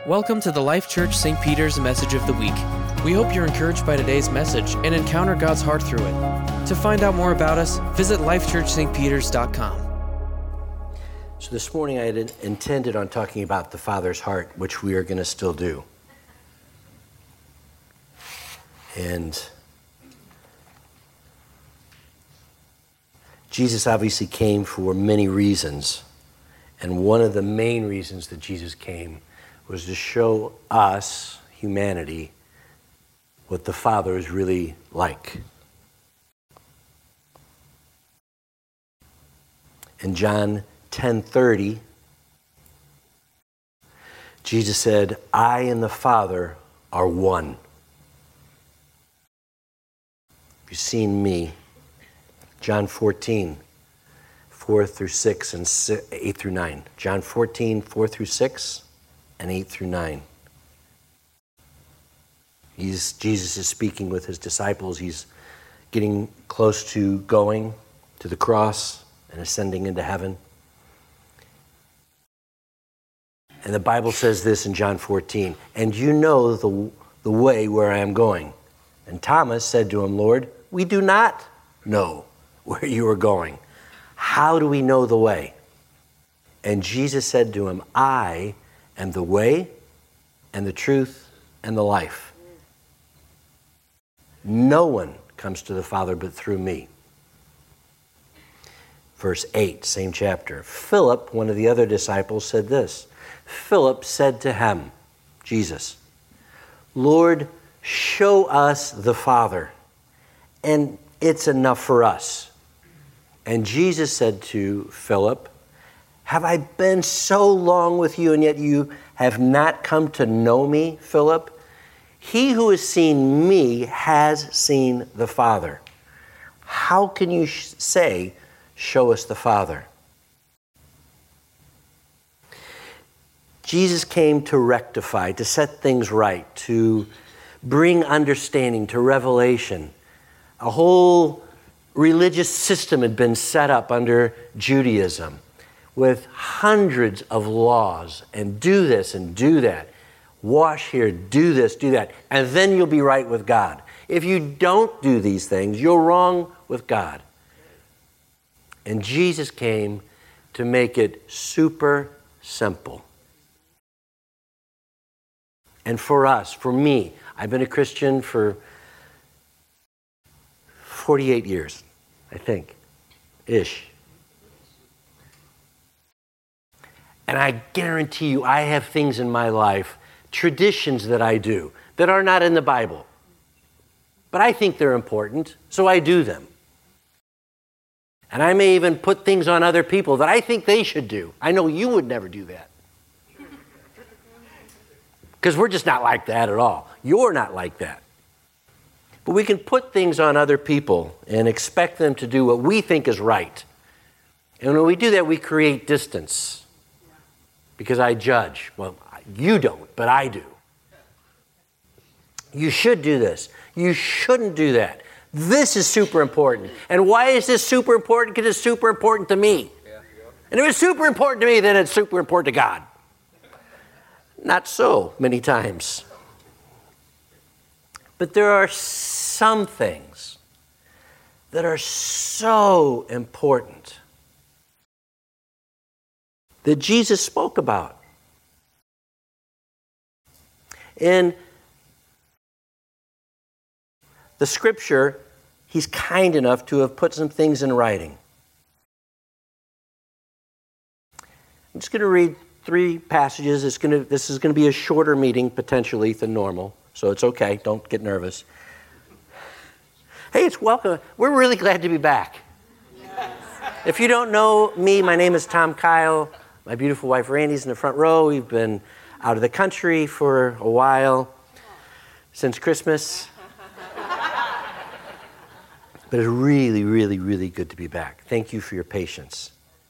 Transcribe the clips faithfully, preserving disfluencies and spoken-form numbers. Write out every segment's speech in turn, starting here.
Welcome to the Life Church Saint Peter's Message of the Week. We hope you're encouraged by today's message and encounter God's heart through it. To find out more about us, visit life church st peters dot com. So this morning I had intended on talking about the Father's heart, which we are going to still do. And Jesus obviously came for many reasons. And one of the main reasons that Jesus came was to show us, humanity, what the Father is really like. In John ten thirty, Jesus said, I and the Father are one. You've seen me. John fourteen, four through six and eight through nine. John fourteen, four through six and eight through nine. He's, Jesus is speaking with his disciples. He's getting close to going to the cross and ascending into heaven. And the Bible says this in John fourteen, and you know the, the way where I am going. And Thomas said to him, Lord, we do not know where you are going. How do we know the way? And Jesus said to him, I am the way and the truth and the life. No one comes to the Father but through me. Verse eight, same chapter. Philip, one of the other disciples, said this. Philip said to him, Jesus, Lord, show us the Father, and it's enough for us. And Jesus said to Philip, have I been so long with you, and yet you have not come to know me, Philip? He who has seen me has seen the Father. How can you sh- say, show us the Father? Jesus came to rectify, to set things right, to bring understanding, to revelation. A whole religious system had been set up under Judaism with hundreds of laws, and do this and do that. Wash here, do this, do that, and then you'll be right with God. If you don't do these things, you're wrong with God. And Jesus came to make it super simple. And for us, for me, I've been a Christian for forty-eight years, I think, ish. And I guarantee you, I have things in my life, traditions that I do, that are not in the Bible. But I think they're important, so I do them. And I may even put things on other people that I think they should do. I know you would never do that. Because we're just not like that at all. You're not like that. But we can put things on other people and expect them to do what we think is right. And when we do that, we create distance. Because I judge. Well, you don't, but I do. You should do this. You shouldn't do that. This is super important. And why is this super important? Because it's super important to me. And if it's super important to me, then it's super important to God. Not so many times. But there are some things that are so important that Jesus spoke about. In the scripture, he's kind enough to have put some things in writing. I'm just going to read three passages. It's going to, this is going to be a shorter meeting, potentially, than normal. So it's okay. Don't get nervous. Hey, it's welcome. We're really glad to be back. Yes. If you don't know me, my name is Tom Kyle. My beautiful wife, Randy's in the front row. We've been out of the country for a while, since Christmas. But it's really, really, really good to be back. Thank you for your patience.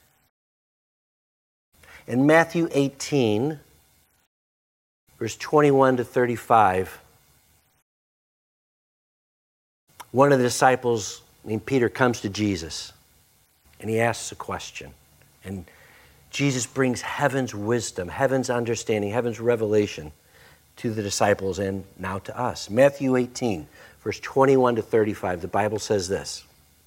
In Matthew eighteen, verse twenty-one to thirty-five, one of the disciples named Peter comes to Jesus, and he asks a question. And Jesus brings heaven's wisdom, heaven's understanding, heaven's revelation to the disciples and now to us. Matthew eighteen, verse twenty-one to thirty-five, the Bible says this.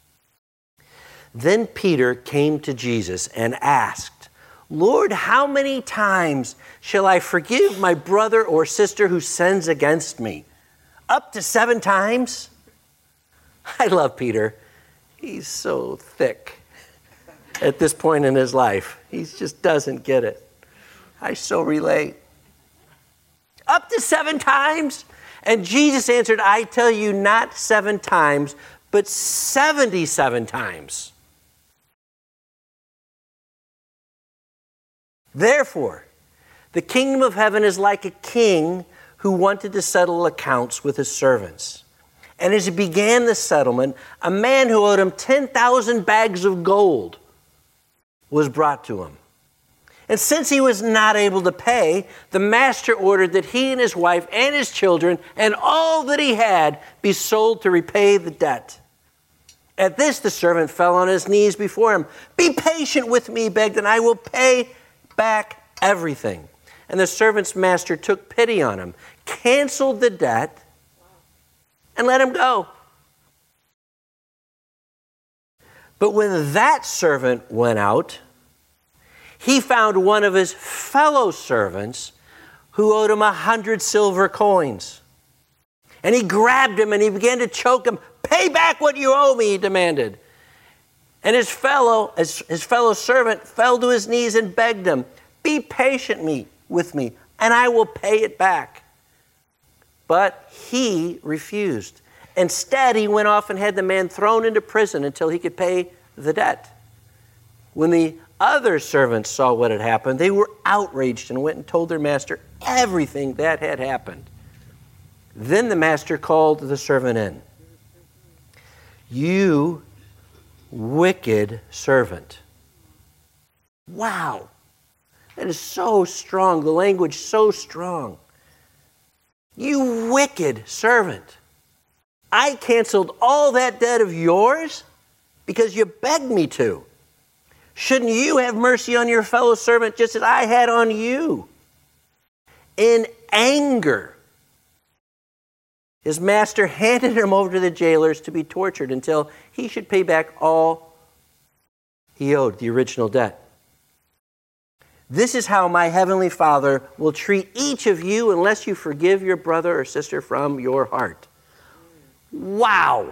Then Peter came to Jesus and asked, Lord, how many times shall I forgive my brother or sister who sins against me? Up to seven times? I love Peter. He's so thick at this point in his life. He just doesn't get it. I so relate. Up to seven times? And Jesus answered, I tell you, not seven times, but seventy-seven times. Therefore, the kingdom of heaven is like a king who wanted to settle accounts with his servants. And as he began the settlement, a man who owed him ten thousand bags of gold was brought to him. And since he was not able to pay, the master ordered that he and his wife and his children and all that he had be sold to repay the debt. At this, the servant fell on his knees before him. Be patient with me, he begged, and I will pay back everything. And the servant's master took pity on him, canceled the debt, and let him go. But when that servant went out, he found one of his fellow servants who owed him a hundred silver coins. And he grabbed him and he began to choke him. Pay back what you owe me, he demanded. And his fellow, his, his fellow servant fell to his knees and begged him, be patient me, with me, and I will pay it back. But he refused. Instead, he went off and had the man thrown into prison until he could pay the debt. When the other servants saw what had happened, they were outraged and went and told their master everything that had happened. Then the master called the servant in. You wicked servant. Wow. That is so strong. The language so strong. You wicked servant. I canceled all that debt of yours because you begged me to. Shouldn't you have mercy on your fellow servant just as I had on you? In anger, his master handed him over to the jailers to be tortured until he should pay back all he owed, the original debt. This is how my heavenly Father will treat each of you unless you forgive your brother or sister from your heart. Wow.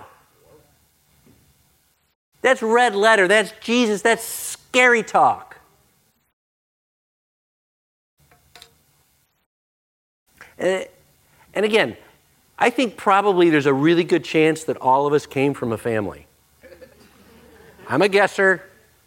That's red letter. That's Jesus. That's scary talk. And, and again, I think probably there's a really good chance that all of us came from a family. I'm a guesser.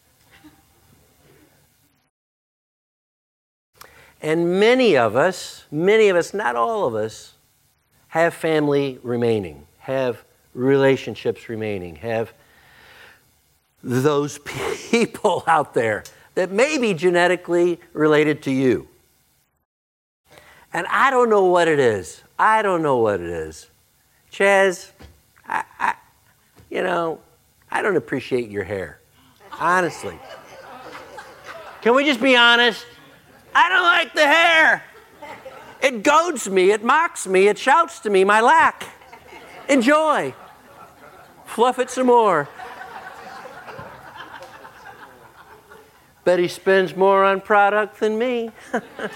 And many of us, many of us, not all of us, have family remaining, have relationships remaining, have those people out there that may be genetically related to you. And I don't know what it is. I don't know what it is. Chaz, I, I, you know, I don't appreciate your hair. Honestly. Can we just be honest? I don't like the hair. It goads me. It mocks me. It shouts to me my lack. Enjoy. Fluff it some more. Bet he spends more on product than me. But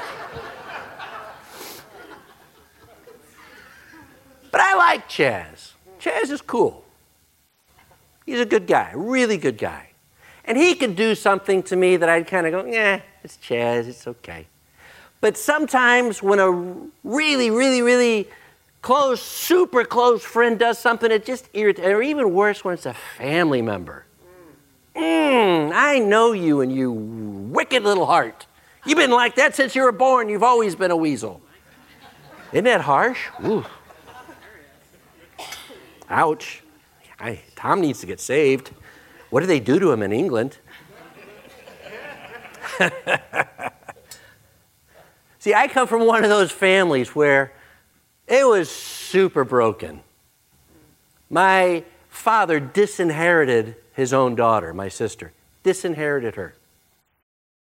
I like Chaz. Chaz is cool. He's a good guy, really good guy. And he could do something to me that I'd kind of go, yeah, it's Chaz, it's okay. But sometimes when a really, really, really close, super close friend does something, it just irritates, or even worse when it's a family member. Mm, I know you and you wicked little heart. You've been like that since you were born. You've always been a weasel. Isn't that harsh? Ooh. Ouch. I, Tom needs to get saved. What do they do to him in England? See, I come from one of those families where it was super broken. My father disinherited his own daughter, my sister. Disinherited her.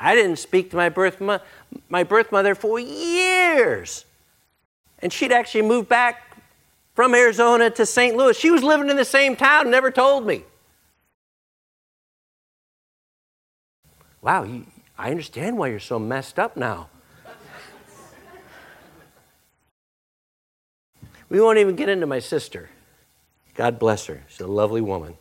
I didn't speak to my birth, mo- my birth mother for years. And she'd actually moved back from Arizona to Saint Louis. She was living in the same town, never told me. Wow, you, I understand why you're so messed up now. We won't even get into my sister. God bless her. She's a lovely woman.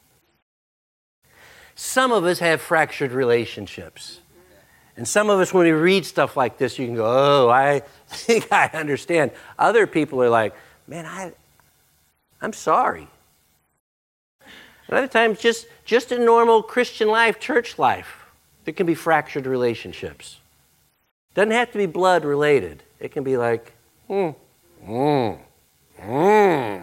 Some of us have fractured relationships. And some of us, when we read stuff like this, you can go, oh, I think I understand. Other people are like, man, I, I'm sorry. And other times, just, just in normal Christian life, church life, there can be fractured relationships. Doesn't have to be blood related. It can be like, hmm, hmm, hmm.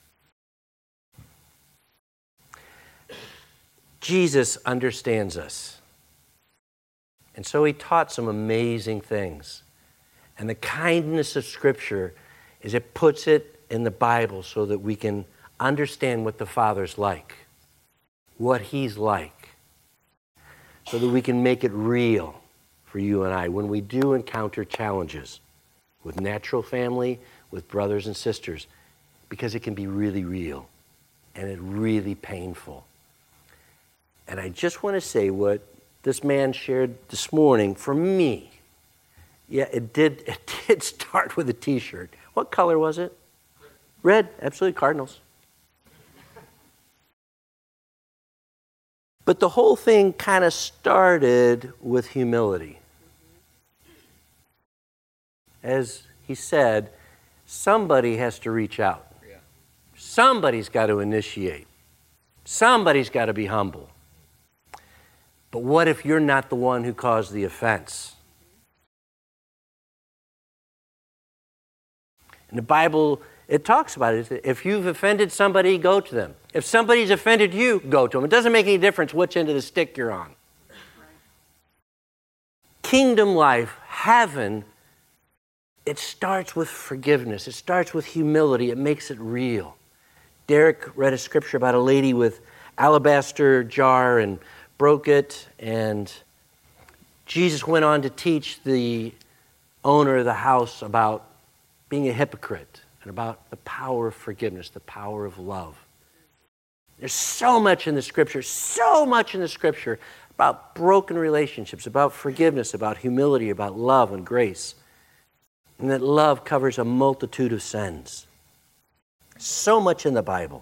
Jesus understands us. And so he taught some amazing things. And the kindness of Scripture is it puts it in the Bible so that we can understand what the Father's like, what he's like, so that we can make it real for you and I when we do encounter challenges with natural family, with brothers and sisters, because it can be really real and it really painful. And I just want to say what this man shared this morning, for me, yeah, it did, it did start with a T-shirt. What color was it? Red, absolutely, Cardinals. But the whole thing kind of started with humility. As he said, somebody has to reach out. Yeah. Somebody's got to initiate. Somebody's got to be humble. But what if you're not the one who caused the offense? In the Bible, it talks about it. If you've offended somebody, go to them. If somebody's offended you, go to them. It doesn't make any difference which end of the stick you're on. Kingdom life, heaven, it starts with forgiveness. It starts with humility. It makes it real. Derek read a scripture about a lady with alabaster jar and broke it, and Jesus went on to teach the owner of the house about being a hypocrite and about the power of forgiveness, the power of love. There's so much in the Scripture, so much in the Scripture about broken relationships, about forgiveness, about humility, about love and grace. And that love covers a multitude of sins. So much in the Bible.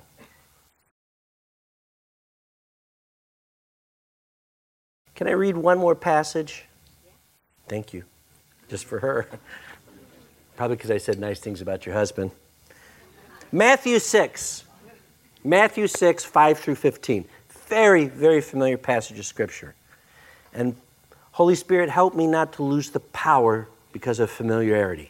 Can I read one more passage? Thank you. Just for her. Probably because I said nice things about your husband. Matthew six. Matthew six, five through fifteen. Very, very familiar passage of Scripture. And Holy Spirit, help me not to lose the power because of familiarity.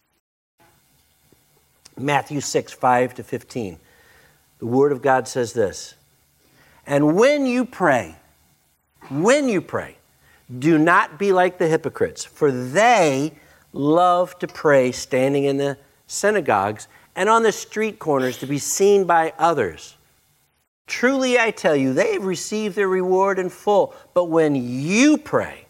Matthew six, five to fifteen. The Word of God says this. And when you pray, when you pray, do not be like the hypocrites, for they love to pray standing in the synagogues and on the street corners to be seen by others. Truly I tell you, they have received their reward in full. But when you pray,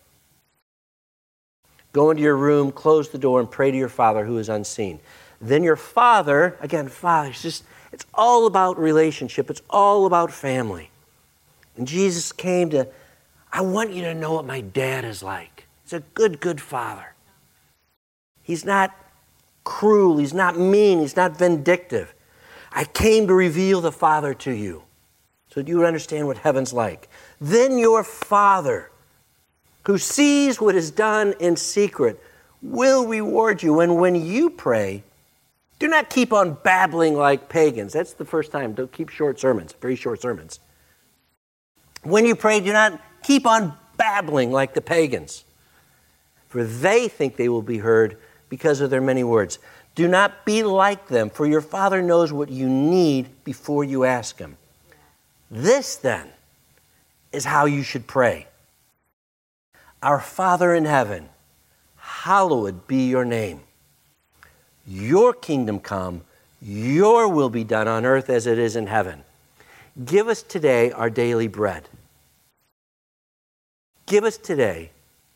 go into your room, close the door, and pray to your Father who is unseen. Then your Father, again, Father, it's just, it's all about relationship. It's all about family. And Jesus came to, I want you to know what my dad is like. He's a good, good Father. He's not cruel. He's not mean. He's not vindictive. I came to reveal the Father to you so that you would understand what heaven's like. Then your Father, who sees what is done in secret, will reward you. And when you pray, do not keep on babbling like pagans. That's the first time. Don't keep short sermons, very short sermons. When you pray, do not keep on babbling like the pagans, for they think they will be heard because of their many words. Do not be like them, for your Father knows what you need before you ask Him. This, then, is how you should pray. Our Father in heaven, hallowed be your name. Your kingdom come, your will be done on earth as it is in heaven. Give us today our daily bread. Give us today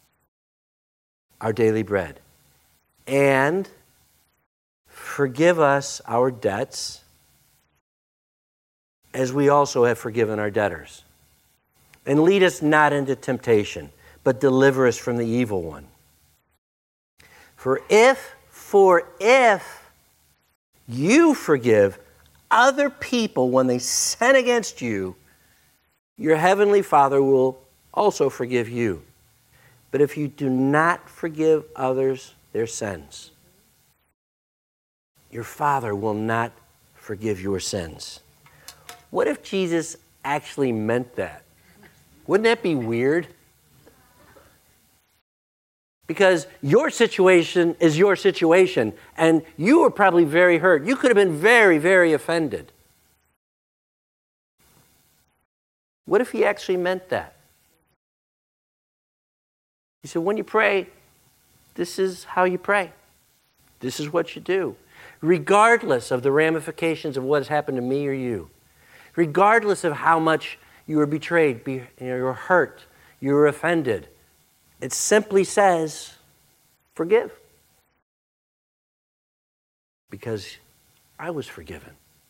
our daily bread. And forgive us our debts, as we also have forgiven our debtors. And lead us not into temptation, but deliver us from the evil one. For if, for if you forgive other people when they sin against you, your heavenly Father will also forgive you. But if you do not forgive others their sins, your Father will not forgive your sins. What if Jesus actually meant that? Wouldn't that be weird? Because your situation is your situation, and you were probably very hurt. You could have been very, very offended. What if he actually meant that? He said, when you pray, this is how you pray. This is what you do. Regardless of the ramifications of what has happened to me or you. Regardless of how much you were betrayed, be, you were hurt, you were offended. It simply says, forgive. Because I was forgiven.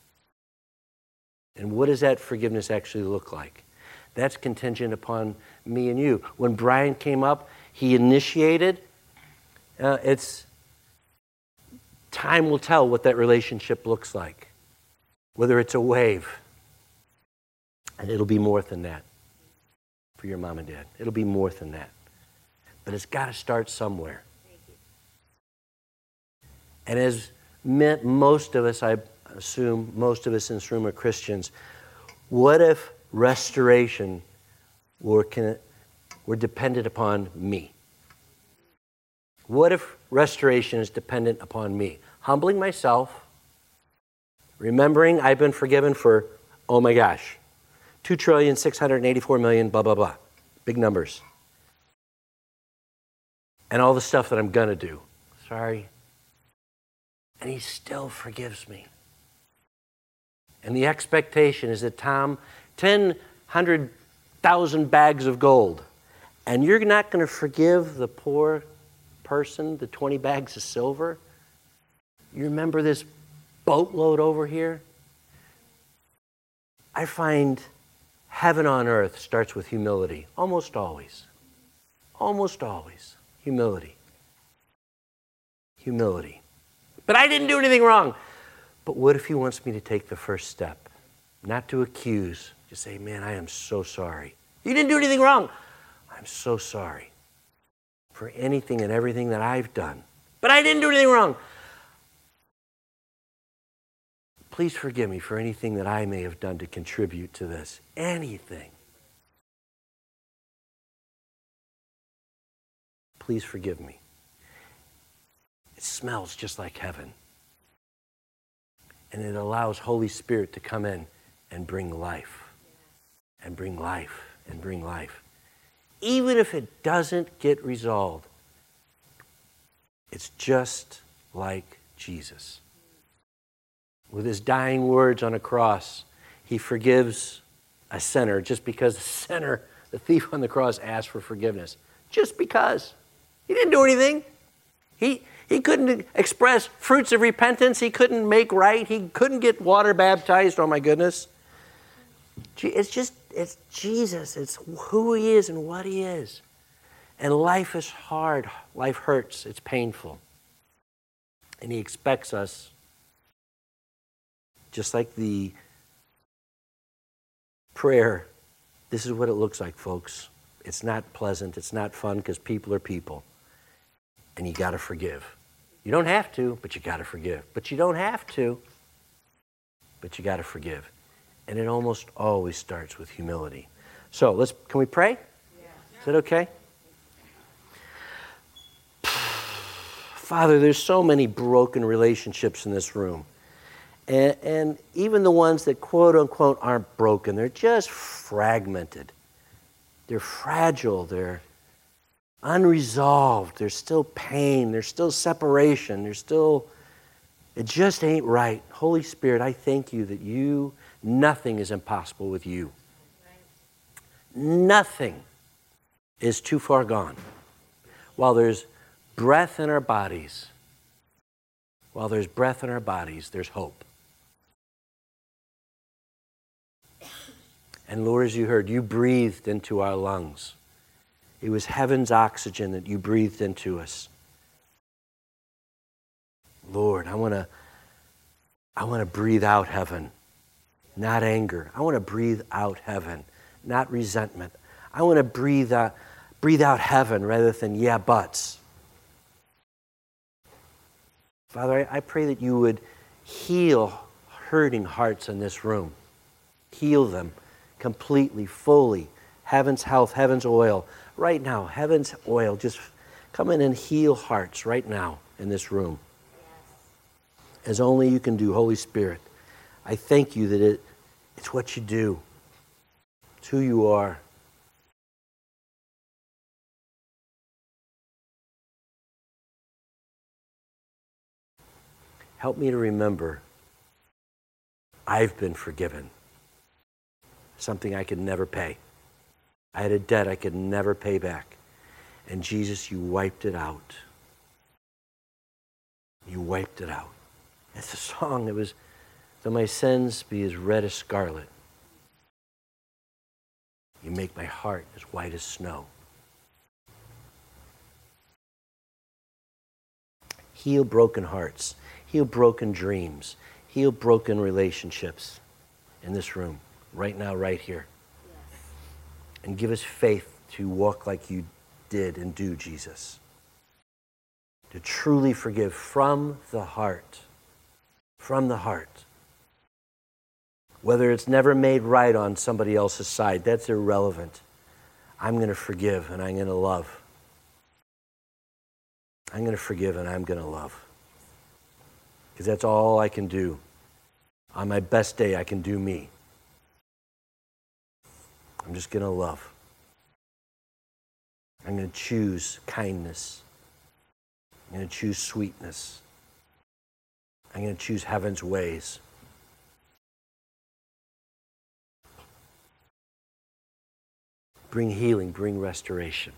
And what does that forgiveness actually look like? That's contingent upon me and you. When Brian came up, he initiated. Uh, it's time will tell what that relationship looks like. Whether it's a wave. And it'll be more than that for your mom and dad. It'll be more than that. But it's got to start somewhere. And as most of us, I assume most of us in this room are Christians, what if restoration were, were dependent upon me? What if restoration is dependent upon me? Humbling myself, remembering I've been forgiven for, oh my gosh, two trillion six hundred eighty-four million, blah, blah, blah. Big numbers. And all the stuff that I'm going to do. Sorry. And he still forgives me. And the expectation is that, Tom, ten hundred thousand bags of gold, and you're not going to forgive the poor person the twenty bags of silver? You remember this boatload over here? I find heaven on earth starts with humility. Almost always. Almost always. Humility. Humility. But I didn't do anything wrong. But what if he wants me to take the first step? Not to accuse. Just say, man, I am so sorry. You didn't do anything wrong. I'm so sorry for anything and everything that I've done. But I didn't do anything wrong. Please forgive me for anything that I may have done to contribute to this. Anything. Please forgive me. It smells just like heaven. And it allows Holy Spirit to come in and bring life. And bring life. And bring life. Even if it doesn't get resolved, it's just like Jesus. With his dying words on a cross, he forgives a sinner just because the sinner, the thief on the cross, asked for forgiveness. Just because. He didn't do anything. He, he couldn't express fruits of repentance. He couldn't make right. He couldn't get water baptized. Oh, my goodness. It's just, it's Jesus. It's who he is and what he is. And life is hard. Life hurts. It's painful. And he expects us, just like the prayer, this is what it looks like, folks. It's not pleasant. It's not fun because people are people. And you got to forgive. You don't have to, but you got to forgive. But you don't have to, but you got to forgive. And it almost always starts with humility. So let's, can we pray? Yeah. Is that okay? Father, there's so many broken relationships in this room. And, and even the ones that quote unquote aren't broken, they're just fragmented. They're fragile, they're unresolved, there's still pain, there's still separation, there's still, it just ain't right. Holy Spirit, I thank you that you, nothing is impossible with you. Nothing is too far gone. While there's breath in our bodies, while there's breath in our bodies, there's hope. And Lord, as you heard, you breathed into our lungs. It was heaven's oxygen that you breathed into us. Lord, I want to I want to breathe out heaven, not anger. I want to breathe out heaven, not resentment. I want to breathe out, breathe out heaven rather than yeah buts. Father, I, I pray that you would heal hurting hearts in this room. Heal them completely, fully. Heaven's health, heaven's oil. Right now, heaven's oil. Just come in and heal hearts right now in this room. As only you can do, Holy Spirit. I thank you that it, it's what you do. It's who you are. Help me to remember I've been forgiven. Something I could never pay. I had a debt I could never pay back. And Jesus, you wiped it out. You wiped it out. It's a song that was, though my sins be as red as scarlet, you make my heart as white as snow. Heal broken hearts. Heal broken dreams. Heal broken relationships in this room, right now, right here. Yes. And give us faith to walk like you did and do, Jesus. To truly forgive from the heart. From the heart. Whether it's never made right on somebody else's side, that's irrelevant. I'm going to forgive and I'm going to love. I'm going to forgive and I'm going to love. Because that's all I can do. On my best day, I can do me. I'm just going to love. I'm going to choose kindness. I'm going to choose sweetness. I'm going to choose heaven's ways. Bring healing, bring restoration.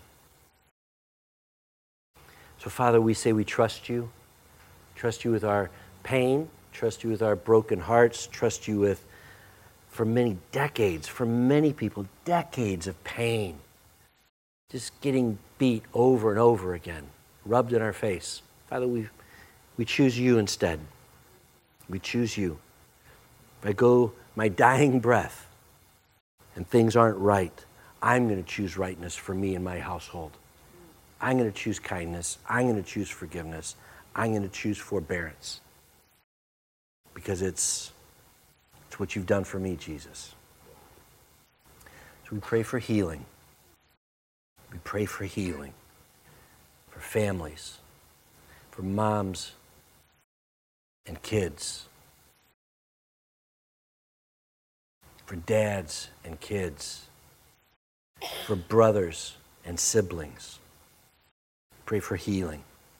So, Father, we say we trust you. Trust you with our pain. Trust you with our broken hearts. Trust you with, for many decades, for many people, decades of pain. Just getting beat over and over again, rubbed in our face. Father, we, we choose you instead. We choose you. If I go my dying breath and things aren't right, I'm going to choose rightness for me and my household. I'm going to choose kindness. I'm going to choose forgiveness. I'm going to choose forbearance. Because it's, it's what you've done for me, Jesus. So we pray for healing. We pray for healing. For families. For moms and kids. For dads and kids. For brothers and siblings. Pray for healing.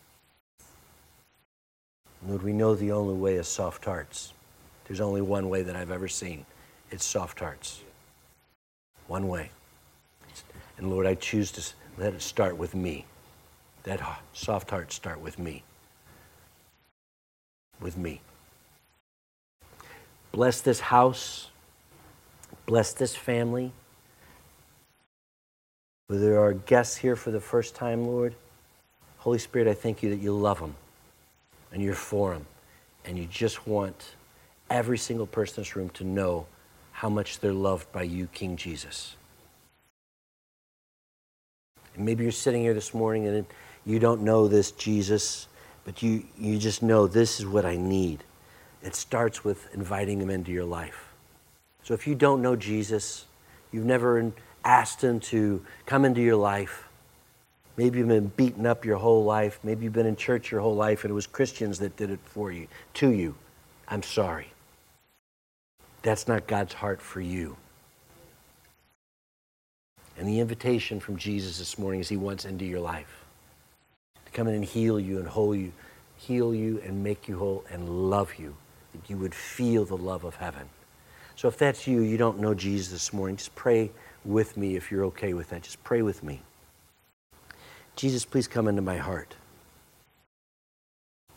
Lord, we know the only way is soft hearts. There's only one way that I've ever seen. It's soft hearts. One way. And Lord, I choose to let it start with me. That soft heart start with me. With me. Bless this house. Bless this family. Whether there are guests here for the first time, Lord, Holy Spirit, I thank you that you love them and you're for them. And you just want every single person in this room to know how much they're loved by you, King Jesus. And maybe you're sitting here this morning and you don't know this Jesus, but you, you just know this is what I need. It starts with inviting him into your life. So if you don't know Jesus, you've never asked him to come into your life, maybe you've been beaten up your whole life, maybe you've been in church your whole life and it was Christians that did it for you, to you, I'm sorry. That's not God's heart for you. And the invitation from Jesus this morning is he wants into your life. To come in and heal you and hold you, heal you and make you whole and love you. That you would feel the love of heaven. So if that's you, you don't know Jesus this morning, just pray with me if you're okay with that. Just pray with me. Jesus, please come into my heart.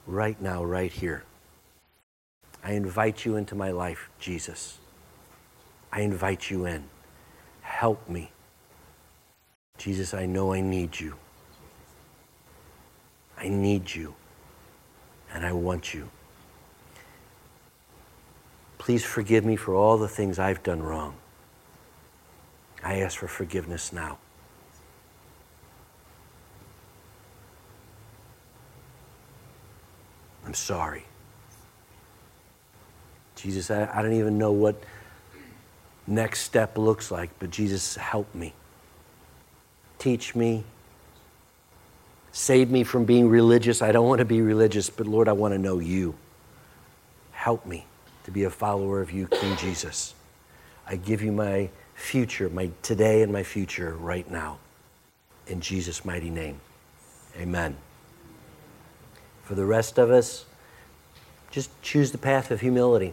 right now, right here. I invite you into my life, Jesus. I invite you in. Help me. Jesus, I know I need you. I need you. And I want you. Please forgive me for all the things I've done wrong. I ask for forgiveness now. I'm sorry. Jesus, I, I don't even know what next step looks like, but Jesus, help me. Teach me. Save me from being religious. I don't want to be religious, but Lord, I want to know you. Help me to be a follower of you, King Jesus. I give you my future, my today and my future right now. In Jesus' mighty name, amen. For the rest of us, just choose the path of humility.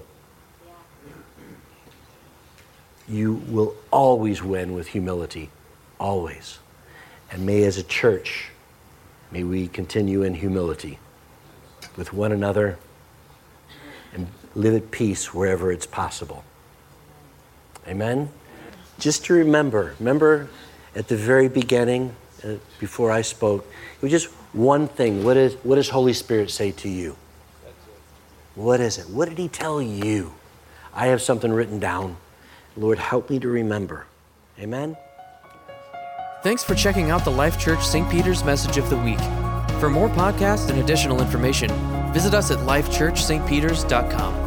You will always win with humility, always. And may as a church, may we continue in humility with one another and live at peace wherever it's possible. Amen? Just to remember, remember at the very beginning, uh, before I spoke, it was just one thing. What is, what does Holy Spirit say to you? What is it? What did he tell you? I have something written down. Lord, help me to remember. Amen? Thanks for checking out the Life Church Saint Peter's Message of the Week. For more podcasts and additional information, visit us at life church st peters dot com.